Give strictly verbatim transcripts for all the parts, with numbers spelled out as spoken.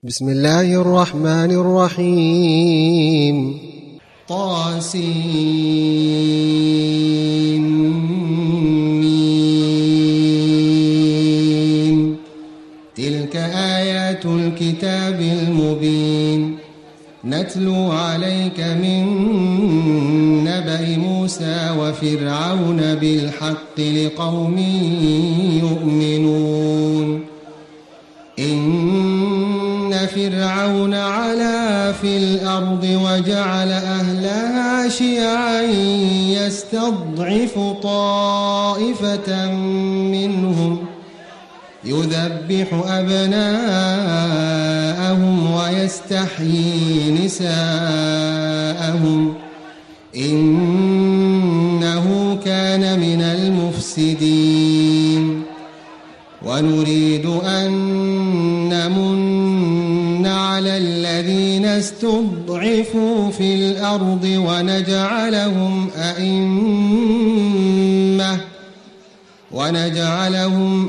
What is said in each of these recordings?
بسم الله الرحمن الرحيم. طاسين. تلك آيات الكتاب المبين نتلو عليك من نبأ موسى وفرعون بالحق لقوم يؤمنون. إن فرعون علا في الأرض وجعل أهلها شيعا يستضعف طائفة منهم يذبح أبناءهم ويستحيي نساءهم إنه كان من المفسدين. ونريد أن نمن على الذين استضعفوا في الأرض ونجعلهم أئمة ونجعلهم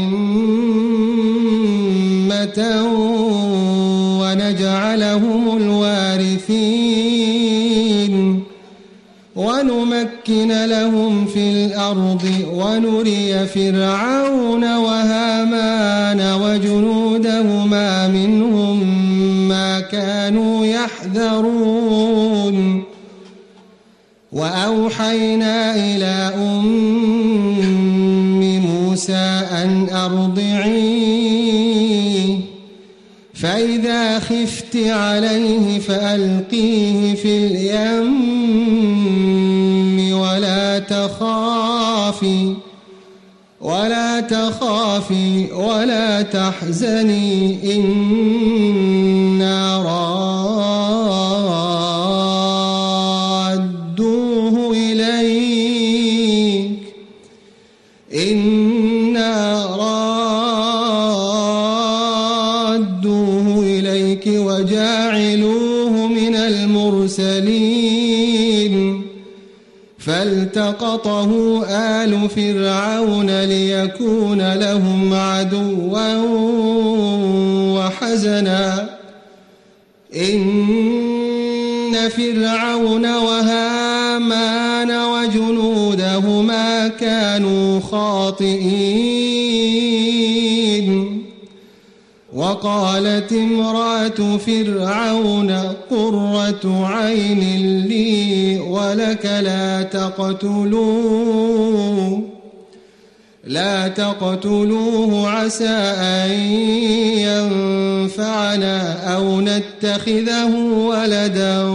أئمة ونجعلهم الوارثين ونمكن لهم في الأرض ونري فرعون وهامان وجنودهما منهم ما كانوا يحذرون. وأوحينا إلى أم موسى أن أرضعيه فإذا خفت عليه فألقيه في اليم ولا تخافي ولا تخافي ولا تحزني إنا رادوه إليك إنا رادوه إليك وجاعلوه من المرسلين. فالتقطه آل فرعون ليكون لهم عدوا وحزنا إن فرعون وهامان وجنودهما كانوا خاطئين. وقالت امرأة فرعون قرة عين لي ولك لا تقتلوه لا تقتلوه عسى أن ينفعنا أو نتخذه ولدا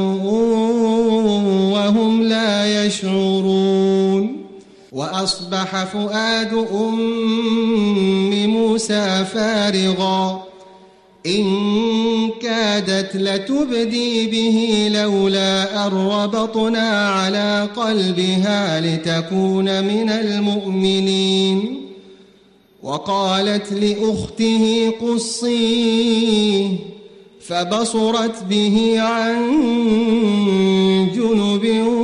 وهم لا يشعرون. وأصبح فؤاد أم موسى فارغا إن كادت لتبدي به لولا أن ربطنا على قلبها لتكون من المؤمنين. وقالت لأخته قصيه فبصرت به عن جنب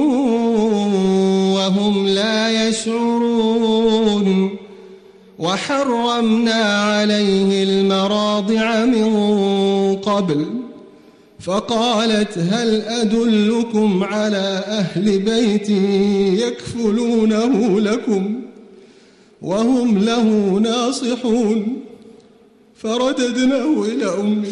وهم لا يشعرون. وحرمنا عليه المراضع من قبل فقالت هل أدلكم على أهل بيت يكفلونه لكم وهم له ناصحون. فرددناه إلى أمه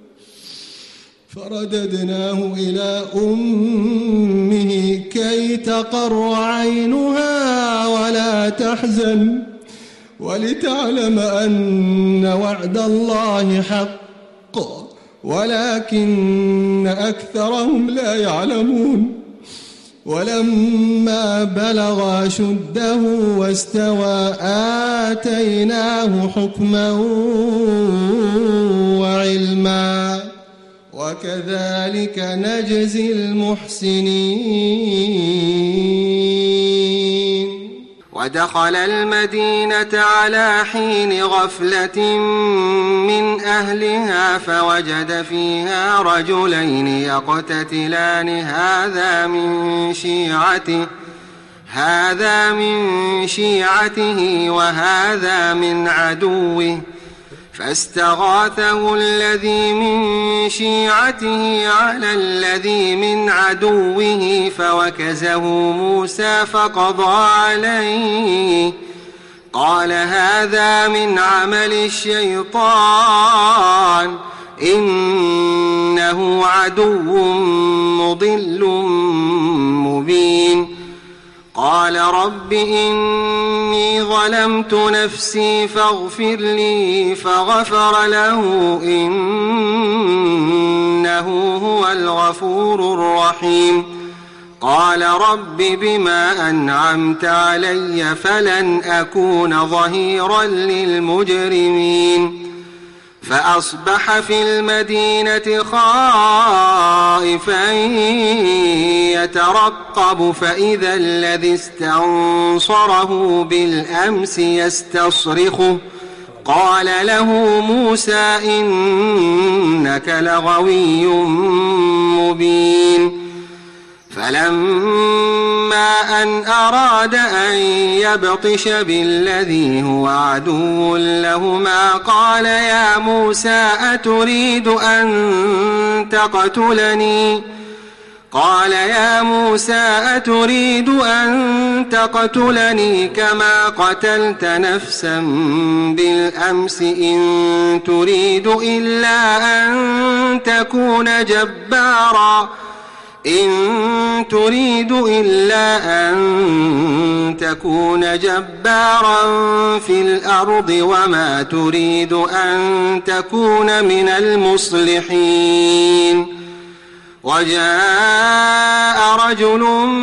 فرددناه إلى أمه كي تقر عينها ولا تحزن ولتعلم أن وعد الله حق ولكن أكثرهم لا يعلمون. ولما بلغ شده واستوى آتيناه حكما وعلما وكذلك نجزي المحسنين. ودخل المدينة على حين غفلة من أهلها فوجد فيها رجلين يقتتلان هذا من شيعته هذا من شيعته وهذا من عدوه فاستغاثه الذي من شيعته على الذي من عدوه فوكزه موسى فقضى عليه قال هذا من عمل الشيطان إنه عدو مضل مبين قال رب إني ظلمت نفسي فاغفر لي فغفر له إنه هو الغفور الرحيم قال رب بما أنعمت علي فلن أكون ظهيرا للمجرمين فأصبح في المدينة خائفا يترقب فإذا الذي استنصره بالأمس يستصرخه قال له موسى إنك لغوي مبين فلما أن أراد أن يبطش بالذي هو عدو لهما قال يا موسى أتريد أن تقتلني قال يا موسى أتريد أن تقتلني كما قتلت نفسا بالأمس إن تريد إلا أن تكون جبارا إن تريد إلا أن تكون جبارا في الأرض وما تريد أن تكون من المصلحين وجاء رجل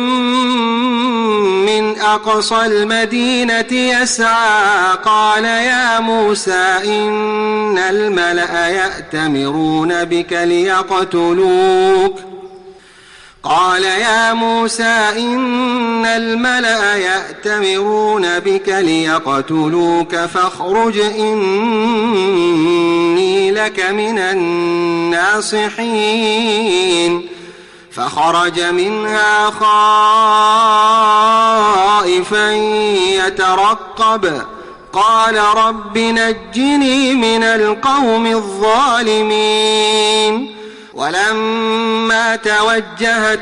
من أقصى المدينة يسعى قال يا موسى إن الملأ يأتمرون بك ليقتلوك قال يا موسى إن الملأ يأتمرون بك ليقتلوك فاخرج إني لك من الناصحين فخرج منها خائفا يترقب قال رب نجني من القوم الظالمين ولما توجه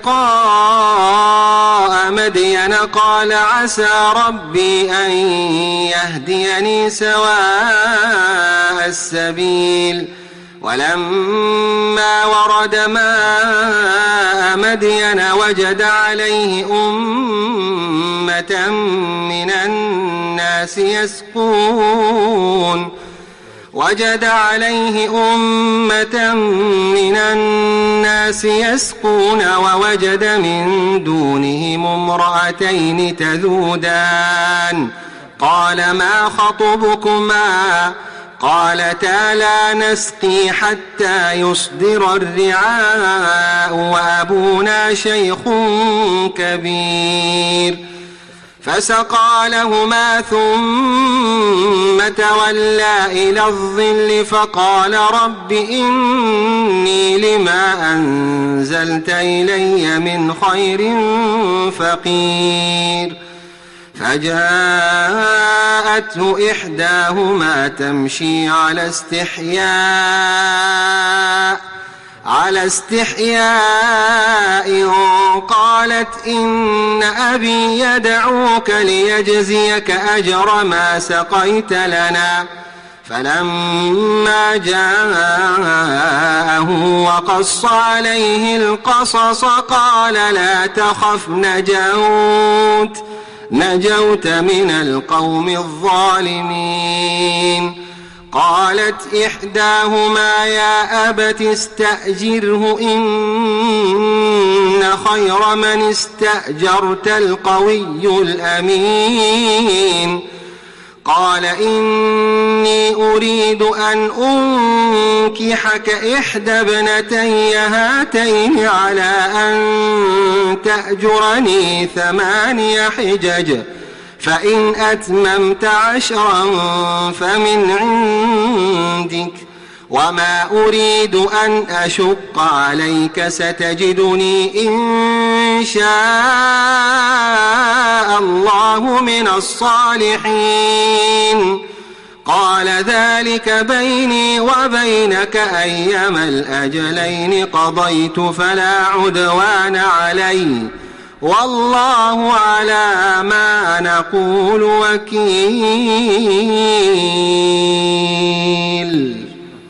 تلقاء مدين قال عسى ربي أن يهديني سواء السبيل ولما ورد ماء مدين وجد عليه أمة من الناس يسقون وجد عليه أمة من الناس يسقون ووجد من دونهم امرأتين تذودان قال ما خطبكما قالتا لا نسقي حتى يصدر الرعاء وأبونا شيخ كبير فسقى لهما ثم تولى إلى الظل فقال رب إني لما أنزلت إلي من خير فقير فجاءته إحداهما تمشي على استحياء على استحياء قالت إن أبي يدعوك ليجزيك أجر ما سقيت لنا فلما جاءه وقص عليه القصص قال لا تخف نجوت نجوت من القوم الظالمين قالت إحداهما يا أبت استأجره إن خير من استأجرت القوي الأمين قال إني أريد أن أنكحك إحدى ابنتي هاتين على أن تأجرني ثماني حجج فإن أتممت عشرا فمن عندك وما أريد أن أشق عليك ستجدني إن شاء الله من الصالحين قال ذلك بيني وبينك أيما الأجلين قضيت فلا عدوان علي والله على ما نقول وكيل.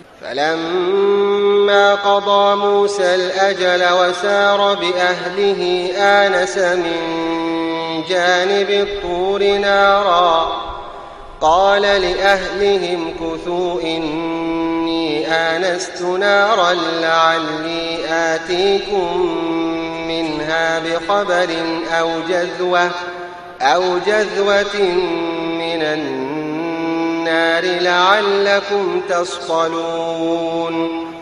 فلما قضى موسى الأجل وسار بأهله آنس من جانب الطور نارا قال لأهلهم كثوا إني آنست نارا لعلي آتيكم منها بخبر أو جذوة, أو جذوة من النار لعلكم تصطلون.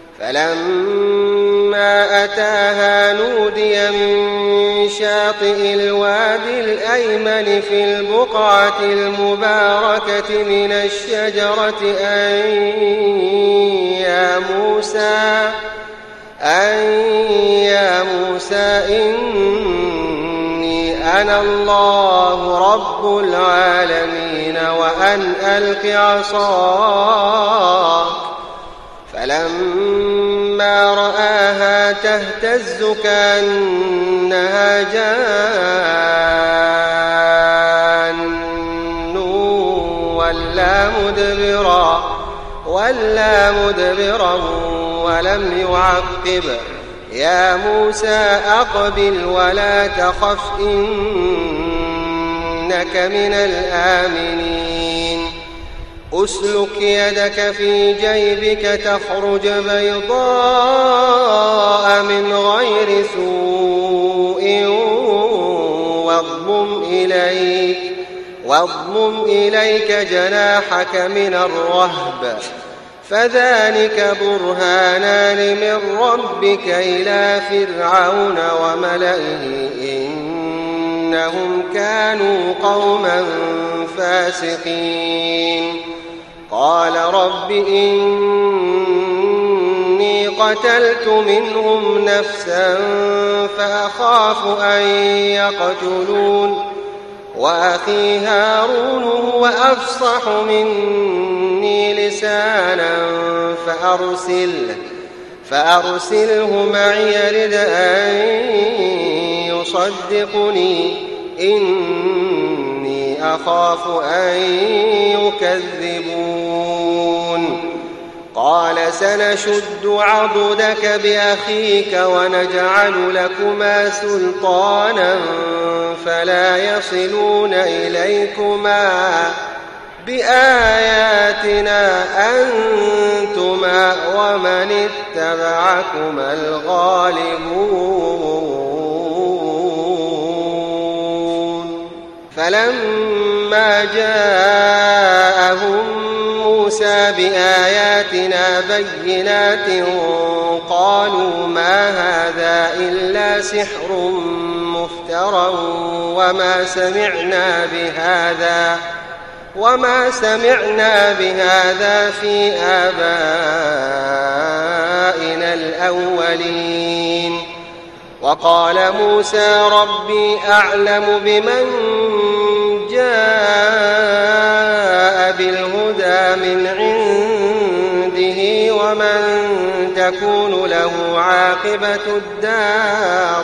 فلما أتاها نودي من شاطئ الوادي الأيمن في البقعة المباركة من الشجرة أن يا موسى, أن يا موسى إني أنا الله رب العالمين وأن ألق عصاك. فلما رآها تهتز كأنها جان ولا مدبرا, ولا مدبرا ولم يعقب. يا موسى أقبل ولا تخف إنك من الآمنين. أسلك يدك في جيبك تخرج بيضاء من غير سوء واضمم إليك, واضمم إليك جناحك من الرهب فذلك برهانان من ربك إلى فرعون وملئه إنهم كانوا قوما فاسقين. قال رب إني قتلت منهم نفسا فأخاف أن يقتلون وأخي هارون هو أفصح مني لسانا فأرسله, فأرسله معي يرد أن يصدقني إني أخاف أن يكذبون. قال سنشد عضدك بأخيك ونجعل لكما سلطانا فلا يصلون إليكما بآياتنا أنتما ومن اتبعكما الغالبون. فلما جاءهم موسى بآياتنا بينات قالوا ما هذا إلا سحر مفترى وما سمعنا بهذا وما سمعنا بهذا في آبائنا الأولين. وقال موسى ربي أعلم بمن جاء بالهدى من عنده ومن تكون له عاقبة الدار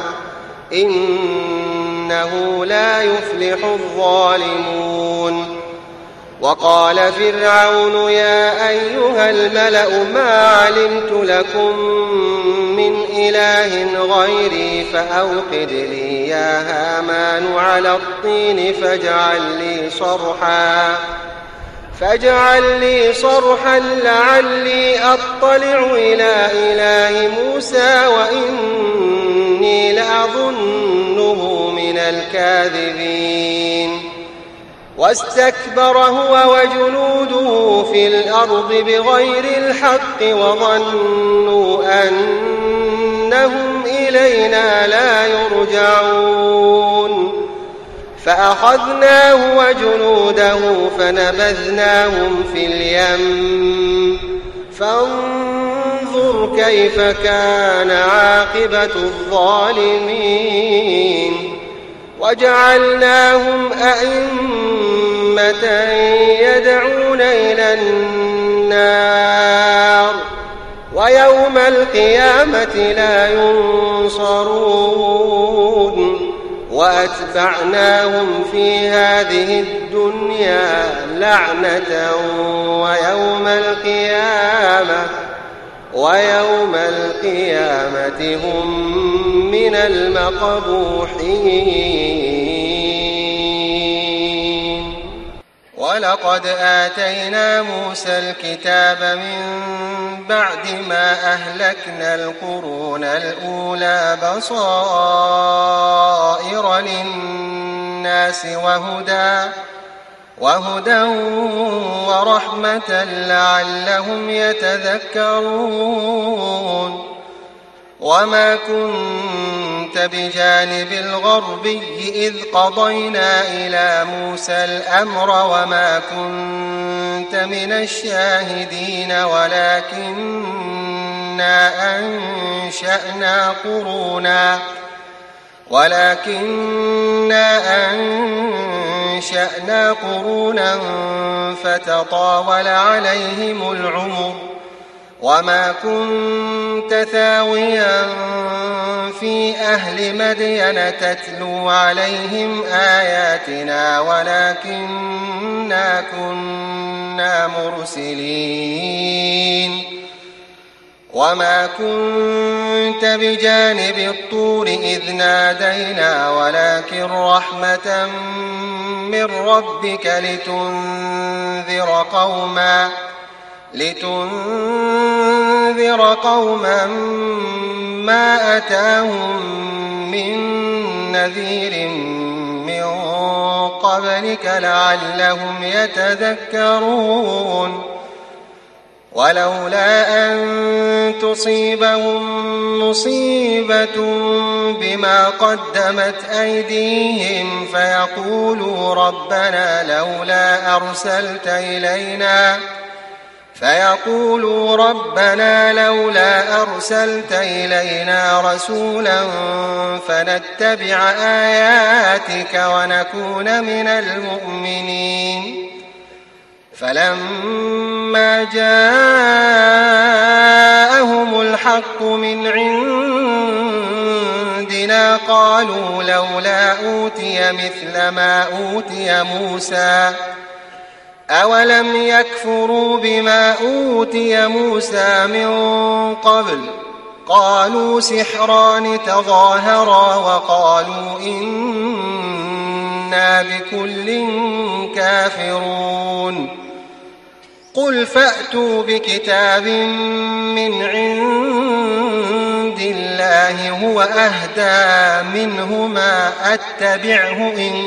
إنه لا يفلح الظالمون. وقال فرعون يا أيها الملأ ما علمت لكم من إله غيري فأوقد لي يا هامان على الطين فاجعل لي صرحا فاجعل لي صرحا لعلي أطلع إلى إله موسى وإني لأظنه من الكاذبين. واستكبر هو وجنوده في الأرض بغير الحق وظنوا أنهم إلينا لا يرجعون. فأخذناه وجنوده فنبذناهم في اليم فانظر كيف كان عاقبة الظالمين. وجعلناهم أئمة أمة يدعون إلى النار ويوم القيامة لا ينصرون وأتبعناهم في هذه الدنيا لعنة ويوم القيامة ويوم القيامة هم من المقبوحين. ولقد آتينا موسى الكتاب من بعد ما أهلكنا القرون الأولى بصائر للناس وهدى وهدى ورحمة لعلهم يتذكرون. وما كنت بجانب الغربي إذ قضينا إلى موسى الأمر وما كنت من الشاهدين ولكننا أنشأنا قرونا ولكننا أنشأنا قرونا فتطاول عليهم العمر وما كنت ثاويا في أهل مدين تتلو عليهم آياتنا ولكننا كنا مرسلين. وما كنت بجانب الطور إذ نادينا ولكن رحمة من ربك لتنذر قوما لتنذر قوما ما أتاهم من نذير من قبلك لعلهم يتذكرون. ولولا أن تصيبهم مصيبة بما قدمت أيديهم فيقولوا ربنا لولا أرسلت إلينا فيقولوا ربنا لولا أرسلت إلينا رسولا فنتبع آياتك ونكون من المؤمنين. فلما جاءهم الحق من عندنا قالوا لولا أوتي مثل ما أوتي موسى أولم يكفروا بما أوتي موسى من قبل قالوا سحران تظاهرا وقالوا إنا بكل كافرون. قل فأتوا بكتاب من عند الله هو أهدى منهما أتبعه إن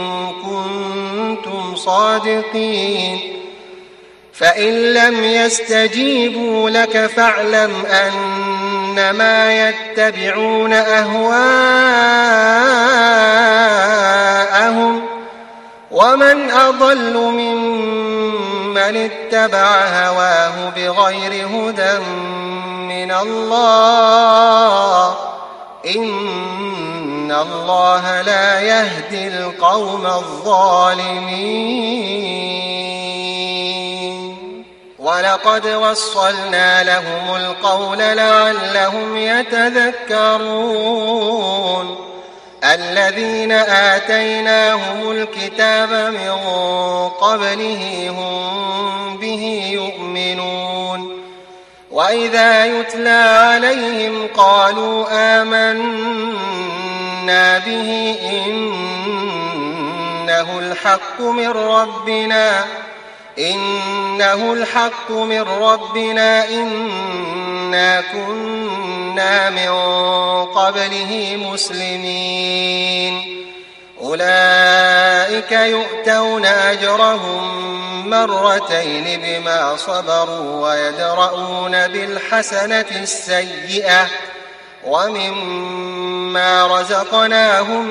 كنتم صادقين. فإن لم يستجيبوا لك فاعلم أنما يتبعون أهواءهم ومن أضل ممن اتبع هواه بغير هدى من الله إن الله لا يهدي القوم الظالمين. ولقد وصلنا لهم القول لعلهم يتذكرون. الذين آتيناهم الكتاب من قبله هم به يؤمنون. وإذا يتلى عليهم قالوا آمنا به إنه الحق من ربنا إنه الحق من ربنا إنا كنا من قبله مسلمين. أولئك يؤتون أجرهم مرتين بما صبروا ويدرؤون بالحسنة السيئة ومما رزقناهم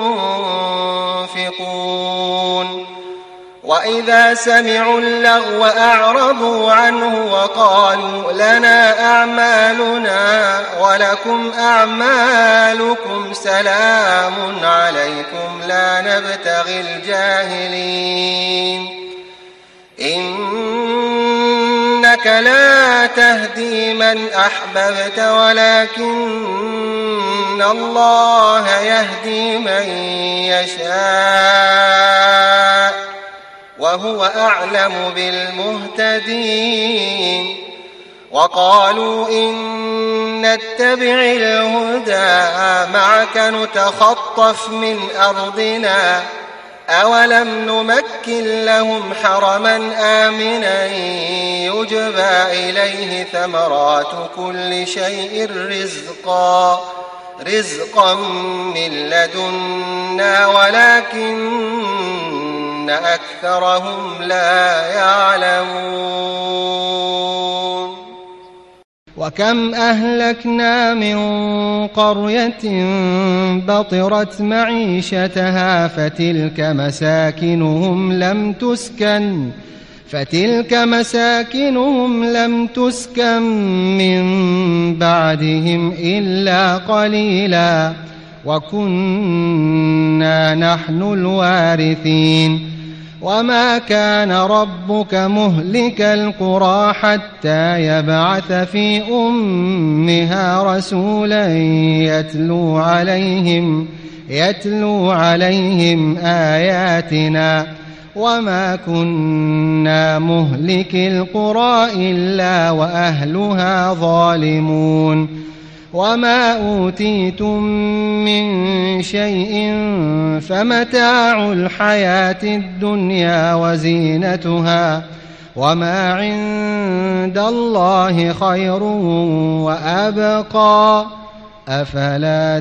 ينفقون. وإذا سمعوا اللغو أعرضوا عنه وقالوا لنا أعمالنا ولكم أعمالكم سلام عليكم لا نبتغي الجاهلين إنك لا تهدي من أحببت ولكن الله يهدي من يشاء وهو أعلم بالمهتدين وقالوا إن نتبع الهدى معك نتخطف من أرضنا أولم نمكن لهم حرما آمنا يجبى إليه ثمرات كل شيء رزقا رزقا من لدنا ولكن أكثرهم لا يعلمون وكم أهلكنا من قرية بطرت معيشتها فتلك مساكنهم لم تسكن فتلك مساكنهم لم تسكن من بعدهم إلا قليلا وكنا نحن الوارثين وما كان ربك مهلك القرى حتى يبعث في أمها رسولا يتلو عليهم يتلو عليهم آياتنا وما كنا مهلك القرى إلا وأهلها ظالمون وما أوتيتم من شيء فمتاع الحياة الدنيا وزينتها وما عند الله خير وأبقى أفلا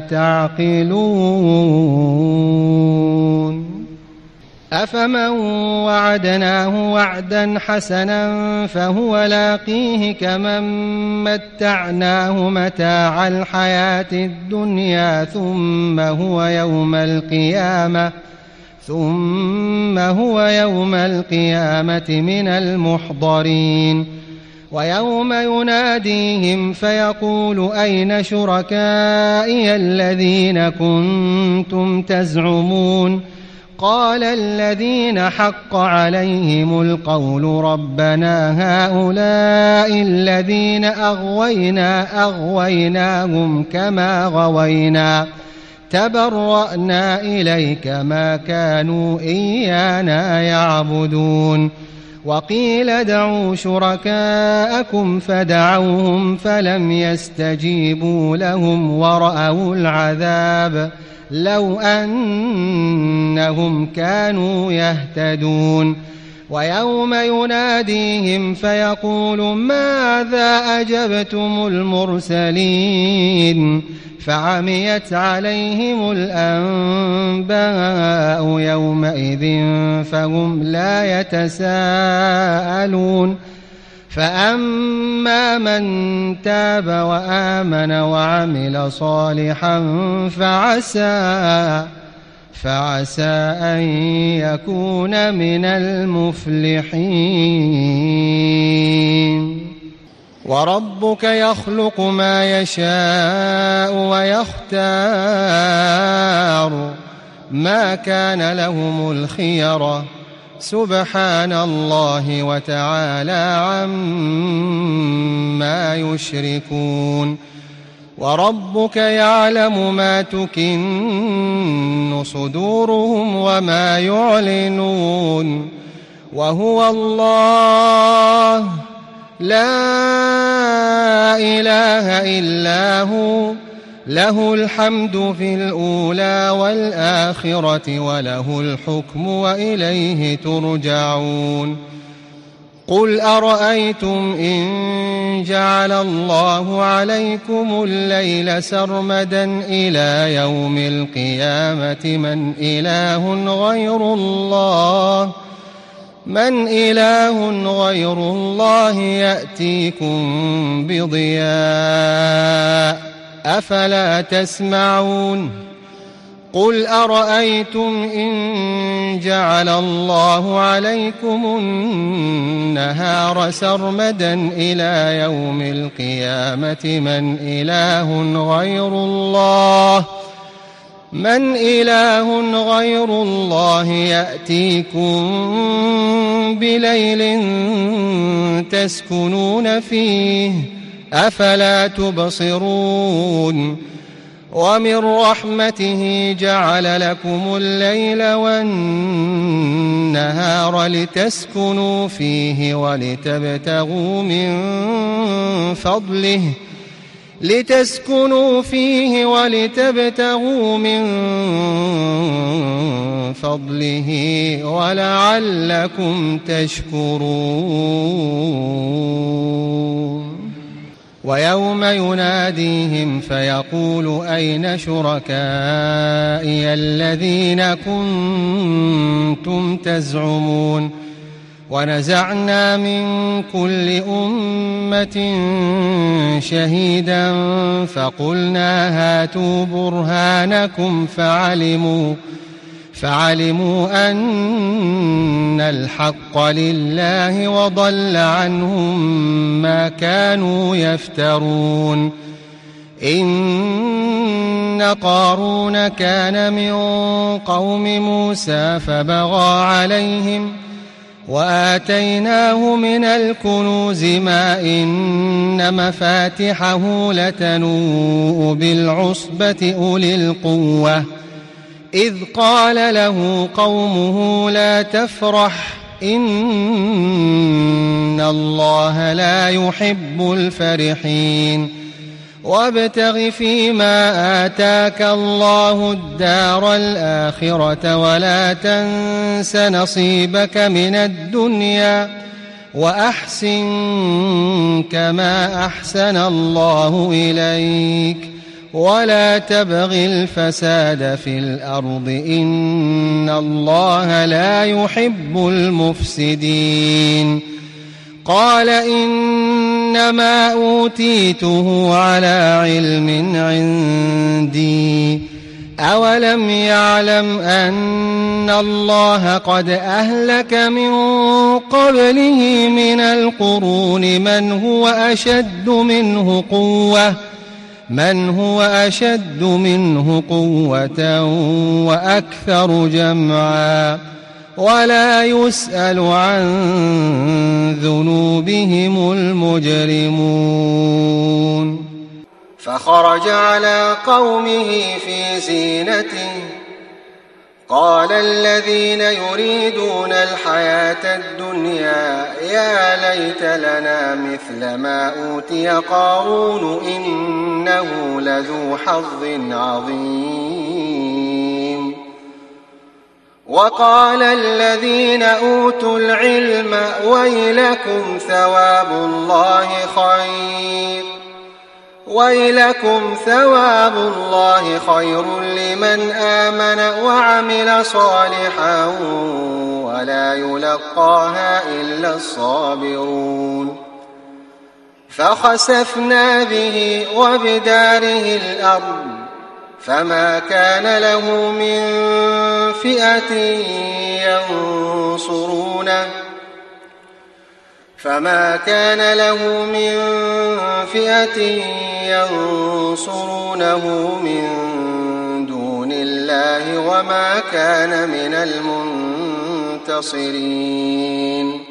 تعقلون أفمن وعدناه وعدا حسنا فهو لاقيه كمن متعناه متاع الحياة الدنيا ثم هو يوم القيامة ثم هو يوم القيامة من المحضرين ويوم يناديهم فيقول أين شركائي الذين كنتم تزعمون قال الذين حق عليهم القول ربنا هؤلاء الذين أغوينا أغويناهم كما غوينا تبرأنا إليك ما كانوا إيانا يعبدون وقيل ادعوا شركاءكم فدعوهم فلم يستجيبوا لهم ورأوا العذاب لو أنهم كانوا يهتدون ويوم يناديهم فيقول ماذا أجبتم المرسلين فعميت عليهم الأنباء يومئذ فهم لا يتساءلون فأما من تاب وآمن وعمل صالحا فعسى فعسى أن يكون من المفلحين وربك يخلق ما يشاء ويختار ما كان لهم الخيرة سبحان الله وتعالى عما يشركون وربك يعلم ما تكن صدورهم وما يعلنون وهو الله لا إله إلا هو له الحمد في الأولى والآخرة وله الحكم وإليه ترجعون قل أرأيتم إن جعل الله عليكم الليل سرمدا إلى يوم القيامة من إله غير الله من إله غير الله يأتيكم بضياء أفلا تسمعون قل أرأيتم إن جعل الله عليكم النهار سرمدا إلى يوم القيامة من إله غير الله من إله غير الله يأتيكم بليل تسكنون فيه أفلا تبصرون ومن رحمته جعل لكم الليل والنهار لتسكنوا فيه ولتبتغوا من فضله لتسكنوا فيه ولتبتغوا من فضله ولعلكم تشكرون ويوم يناديهم فيقول أين شركائي الذين كنتم تزعمون ونزعنا من كل أمة شهيدا فقلنا هاتوا برهانكم فعلموا فعلموا أن الحق لله وضل عنهم ما كانوا يفترون إن قارون كان من قوم موسى فبغى عليهم وآتيناه من الكنوز ما إن مفاتحه لتنوء بالعصبة أولي القوة إذ قال له قومه لا تفرح إن الله لا يحب الفرحين وابتغ فيما آتاك الله الدار الآخرة ولا تنس نصيبك من الدنيا وأحسن كما أحسن الله إليك ولا تبغ الفساد في الأرض إن الله لا يحب المفسدين قال إنما أوتيته على علم عندي أولم يعلم أن الله قد أهلك من قبله من القرون من هو أشد منه قوة من هو أشد منه قوة وأكثر جمعا ولا يسأل عن ذنوبهم المجرمون فخرج على قومه في زينته قال الذين يريدون الحياة الدنيا يا ليت لنا مثل ما أوتي قارون إنه لذو حظ عظيم وقال الذين أوتوا العلم ويلكم ثواب الله خير ويلكم ثواب الله خير لمن آمن وعمل صالحا ولا يلقاها إلا الصابرون فخسفنا به وبداره الأرض فما كان له من فئة ينصرونه فما كان له من فئة ينصرونه من دون الله وما كان من المنتصرين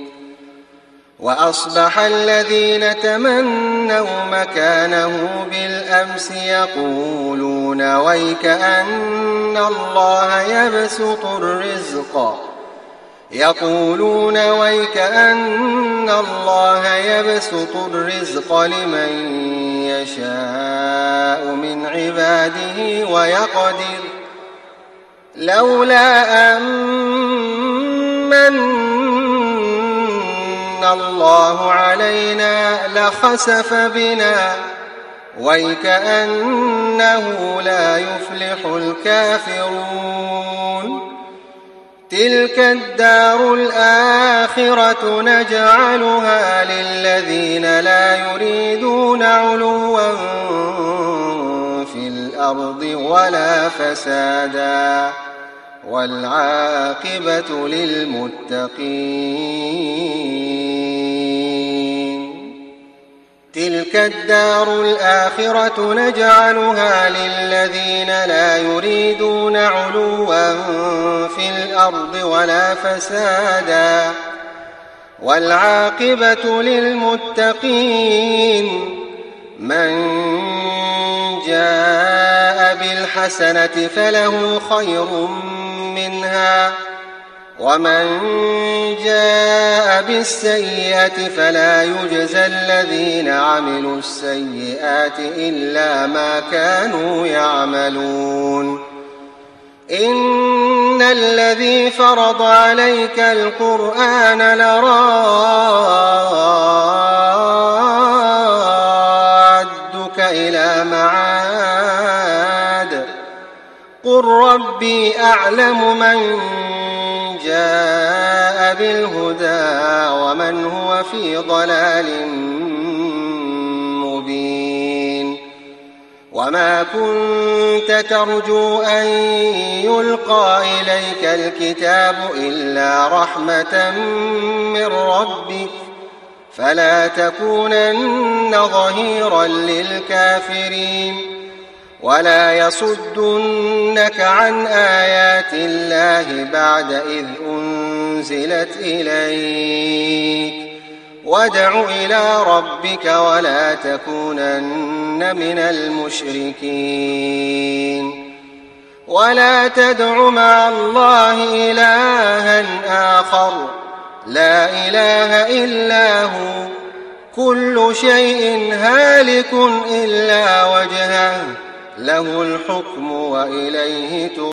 وأصبح الذين تمنوا مكانه بالأمس يقولون ويك أن الله يبسط الرزق يقولون ويك أن الله يبسط الرزق لمن يشاء من عباده ويقدر لولا أمن الله علينا لخسف بنا ويكأنه لا يفلح الكافرون تلك الدار الآخرة نجعلها للذين لا يريدون علوا في الأرض الأرض ولا فسادا والعاقبة للمتقين. تلك الدار الآخرة نجعلها للذين لا يريدون علوا في الأرض ولا فسادا والعاقبة للمتقين. من جاء بالحسنة فله خير منها ومن جاء بالسيئة فلا يجزى الذين عملوا السيئات إلا ما كانوا يعملون. إن الذي فرض عليك القرآن لرادك إلى معاد قل ربي أعلم من جاء بالهدى ومن هو في ضلال مبين. وما كنت ترجو أن يلقى إليك الكتاب إلا رحمة من ربك فلا تكونن ظهيرا للكافرين ولا يصدنك عن آيات الله بعد إذ أنزلت إليك وادع إلى ربك ولا تكونن من المشركين. ولا تدع مع الله إلها آخر لا إله إلا هو كل شيء هالك إلا وجهه له الحكم وإليه ترجعون.